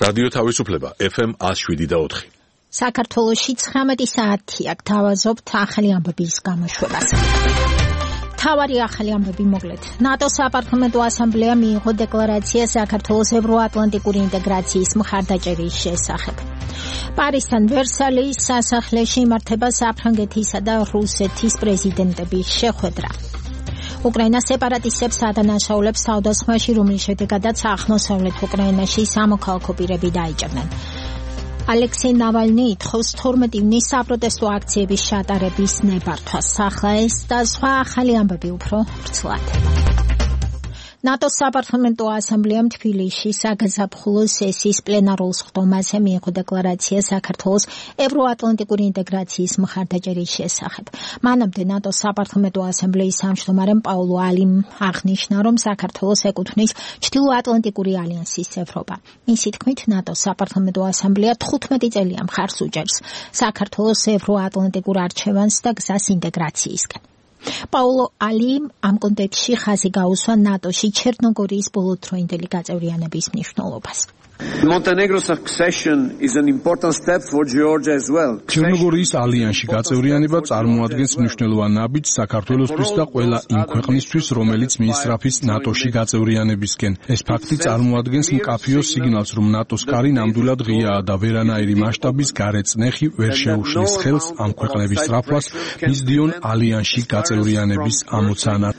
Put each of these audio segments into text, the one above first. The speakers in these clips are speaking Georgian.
რადიო თავისუფლება FM 107.4. საქართველოში 19 საათია გთავაზობთ ახალი ამბების გამოშვებას. თავარი ახალი ამბები მოკლედ. ნატოს საპარლამენტო ასამბლეა მიიღო დეკლარაცია საქართველოს ევროატლანტიკური ინტეგრაციის მხარდაჭერის შესახებ. პარიზთან ვერსალის სასახლეში იმართება საფრანგეთისა და რუსეთის პრეზიდენტების შეხვედრა. უკრაინას სეპარატისტებს ადანაშაულებს თავდასხმაში, რომლის შედეგადაც აღმოსავლეთ უკრაინაში სამოქალაქო პირები დაიჭრნენ. ალექსეი ნავალნი ითხოვს 12 ივნის საპროტესტო აქციების ჩატარების ნებართვას. ახლა ეს და სხვა ახალი ამბები უფრო ვრცლად. ნატოს საპარლამენტო ასამბლეამ თბილისში საგაზაფხულო სესიის პლენარულ სხდომაზე მიიღო დეკლარაცია საქართველოს ევროატლანტიკური ინტეგრაციის მხარდაჭერის შესახებ. მანამდე ნატოს საპარლამენტო ასამბლეის თავმჯდომარემ პაულო ალიმ აღნიშნა, რომ საქართველოს ეკუთვნის ჩრდილოატლანტიკური ალიანსის წევრობა. მისი თქმით, ნატოს საპარლამენტო ასამბლეა 15 წელია მხარს უჭერს საქართველოს ევროატლანტიკურ არჩევანს და გზას ინტეგრაციისკენ. პაულო ალიმ ამ კონტექსტში ხაზი გაუსვა ნატოში ჩერნოგორიის ბოლოდროინდელი გაწევრიანების მნიშვნელობას. Montenegro's accession is an important step for Georgia as well. ჩერნოგორიის ალიანსში გაწევრიანება წარმოადგენს მნიშვნელოვან ნაბიჯს საქართველოსთვის და ყველა იმ ქვეყნისთვის, რომელიც მიისწრაფის ნატოში გაწევრიანებისკენ. ეს ფაქტი წარმოადგენს მკაფიო სიგნალს, რომ ნატოს კარი ნამდვილად ღიაა და ვერანაირი მასშტაბის გარეწნეხი ვერ შეუშლის ხელს ამ ქვეყნების სწრაფვას მისდიონ ალიანსში გაწევრიანების ამოცანად.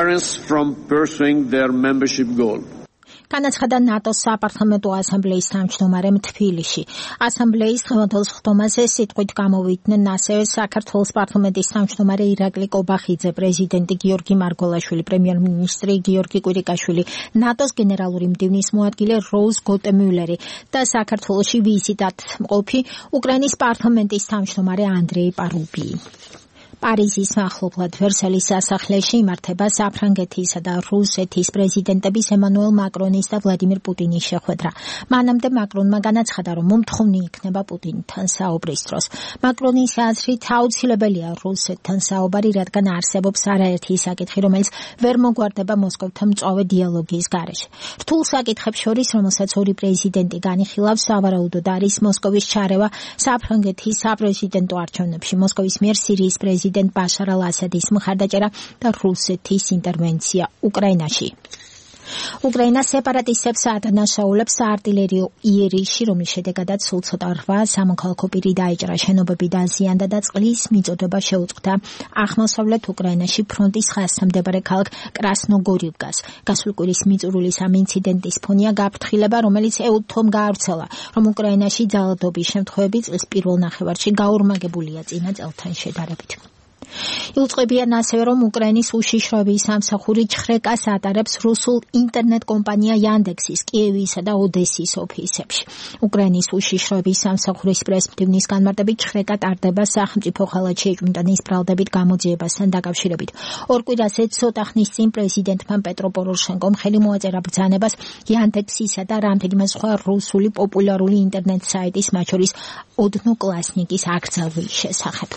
განაცხადა ნატოს საპარლამენტო ასამბლეის თავმჯდომარემ თბილისში. ასამბლეის დღევანდელ სხდომაზე სიტყვით გამოვიდნენ ასევე საქართველოს პარლამენტის თავმჯდომარე ირაკლი კობახიძე, პრეზიდენტი გიორგი მარგველაშვილი, პრემიერ-მინისტრი გიორგი კვირიკაშვილი, ნატოს გენერალური მდივნის მოადგილე როუზ გოტემიულერი და საქართველოში ვიზიტად მყოფი უკრაინის პარლამენტის თავმჯდომარე ანდრეი პარუბიი. პარიზის მახლობლად ვერსალის სასახლეში იმართება საფრანგეთისა და რუსეთის პრეზიდენტების ემანუელ მაკრონის და ვლადიმირ პუტინის შეხვედრა. მანამდე მაკრონმა განაცხადა, რომ მომთხოვნი იქნება პუტინთან საუბრის დროს. მაკრონის აზრით აუცილებელია რუსეთთან საუბარი, რადგან არსებობს არაერთი საკითხი, რომელიც ვერ მოგვარდება მოსკოვთან მწვავე დიალოგის გარეშე. რთულ საკითხებს შორის, რომელსაც ორი პრეზიდენტი განიხილავს, სავარაუდოდ არის მოსკოვის ჩარევა საფრანგეთის საპრეზიდენტო არჩევნებში, მოსკოვის მიერ სირიის პრეზიდენტ ბაშარ ალ-ასადის მხარდაჭერა და რუსეთის ინტერვენცია უკრაინაში. უკრაინას სეპარატისტებს ადანაშაულებს საარტილერიო იერიშში, რომლის შედეგადაც სულ ცოტა 8 სამოქალაქო პირი დაიჭრა, შენობები დაზიანდა და წყლის მიწოდება შეუწყდა აღმოსავლეთ უკრაინაში ფრონტის ხაზთან მდებარე ქალაქ კრასნოგორივკას. გასული კვირის მიწურულის ამ ინციდენტის ფონია გაფრთხილება, რომელიც ეუთომ გაავრცელა, რომ უკრაინაში ძალადობის შემთხვევები წლის პირველ ნახევარში გაორმაგებულია წინა წელთან შედარებით. იუწყებიან ასევე, რომ უკრაინის უშიშროების სამსახური ჩხრეკას ატარებს რუსულ ინტერნეტ კომპანია Yandex-ის კიევისა და ოდესის ოფისებში. უკრაინის უშიშროების სამსახურის პრესმდივნის განმარტებით ჩხრეკა ტარდება სახელმწიფო ხალხში ეჭვმიტანის ბრალდებით გამოძიებასთან დაკავშირებით. ორ კვირაზე ცოტა ხნის წინ პრეზიდენტმა პეტრო პოროშენკომ ხელი მოაწერა ბრძანებას Yandex-ისა და რამდენიმე სხვა რუსული პოპულარული ინტერნეტ საიტის, მათ შორის ოდნოკლასნიკის აკრძალვის შესახებ.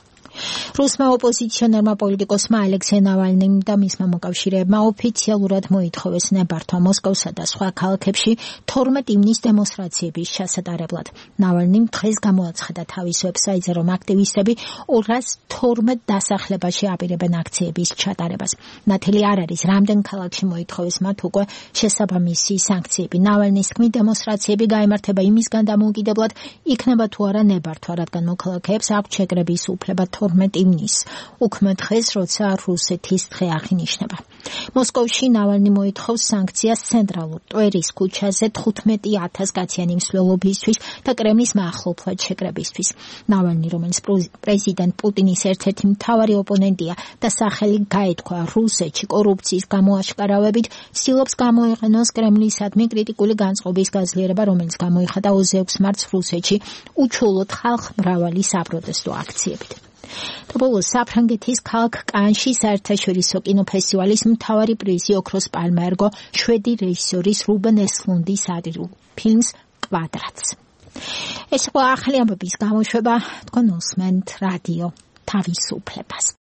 რუსმა ოპოზიციონერმა პოლიტიკოსმა ალექსეი ნავალნიმ და მისმა მოკავშირეებმა ოფიციალურად მოითხოვეს ნებართვა მოსკოვსა და სხვა ქალაქებში 12 ივნის დემონსტრაციების ჩასატარებლად. ნავალნიმ დღეს გამოაცხადა თავის ვებსაიტზე, რომ აქტივისტები 212 დასახლებაში აპირებენ აქციების ჩატარებას. ნათელი არ არის, რამდენ ქალაქში მოითხოვეს მათ უკვე შესაბამისი სანქციები. ნავალნის თქმით, დემონსტრაციები გაიმართება იმისგან დამოუკიდებლად, იქნება თუ არა ნებართვა, რადგან მოქალაქეებს აქვთ შეკრების უფლება 12 ივნის, უქმე დღეს, როცა რუსეთის დღე აღინიშნება. მოსკოვში ნავალნი მოითხოვს სანქციას ცენტრალურ ტვერის ქუჩაზე 15,000 კაციანი მსვლელობისთვის და კრემლის მახლობლად შეკრებისთვის. ნავალნი, რომელიც პრეზიდენტ პუტინის ერთ-ერთი მთავარი ოპონენტია და სახელი გაითქვა რუსეთში კორუფციის გამოაშკარავებით, ცდილობს გამოიყენოს კრემლისადმი კრიტიკული განწყობის გაძლიერება, რომელიც გამოიხადა 26 მარტს რუსეთში უჩვეულოდ ხალხმრავალი საპროტესტო აქციებით. ბოლოს საფრანგეთის ქალაქ კანში საერთაშორისო კინოფესტივალის მთავარი პრიზი ოქროს პალმა ერგო შვედი რეჟისორის რუბენ ესლუნდის სატირულ ფილმს კვადრატს. ეს იყო ახალი ამბების გამოშვება, თქვენ უსმენთ რადიო თავისუფლებას.